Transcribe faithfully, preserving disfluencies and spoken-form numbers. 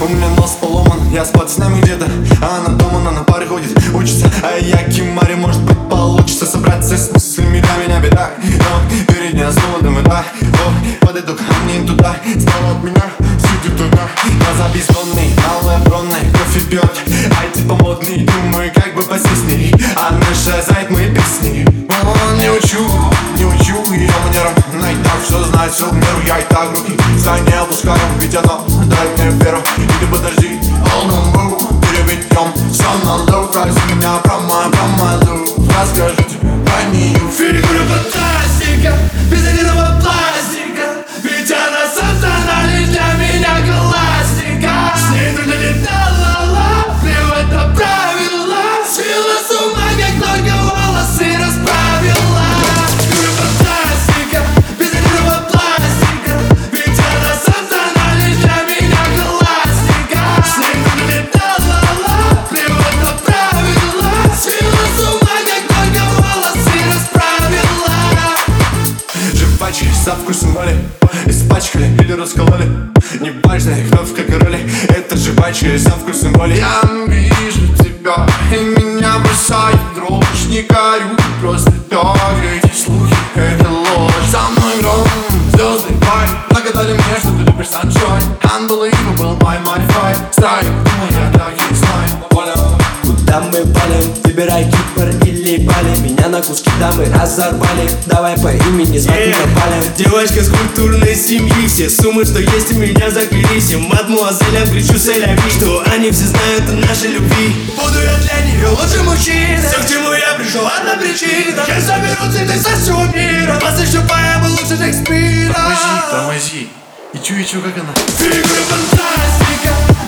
меня нос поломан, я с пацанами где-то, а она дома, она на паре ходит, учится. А я кимари, может быть получится собраться с мыслями, да меня беда. Но перед ней снова дым и да. О, подойду ко мне туда, снова от меня сидит туда. Глаза бездонные, малая бронная, кофе пьет, ай типа модный, думаю, как бы посесть с ней. Она шазает мои песни. О, не учу, не учу ее манерам, она и так все знает, все в меру. Я и так руки за не опускаю, ведь она дает мне веру. И ты подожди, all no more, переведем все на low. Проси меня про мою, про мою, расскажите про нее. Фигура фантастика, без единого пластика, ведь она создана лишь для меня классика. С ней трудно не ла-ла-ла, плевать на правила, свела с ума, как только волосы расправила. Фигура фантастика, без единого пластика, ведь она создана лишь для меня классика. С ней трудно не ла-ла-ла, плевать на правила, свела с ума, как только волосы расправила. Жвачки со вкусом боли испачкали или раскололи, неважно, кто в какой роли. Это жвачки со вкусом боли. Я вижу тебя, и меня бросает дрожь. Не горю, просто так. Эти слухи, это ложь. За мной гром, звезды, пай. Нагадали мне, что ты любишь sunshine. Unbelievable, my modify. Страйк, думаю, я так и знаю. Куда мы валим? Выбирай Кипр или Бали. Меня на куски дамы разорвали. Давай по имени звать меня Палем. Девочка с культурной семьи, все суммы, что есть у меня, заклялись. И мадмуазелям кричу сэляви, что они все знают о нашей любви. Буду я для нее лучший мужчина. Все, к чему я пришел, одна причина. Я соберу цветы со всего мира, посвящу поэму лучше Шекспира. Тормози, тормози. И чу, и чу, как она. Фигура фантастика,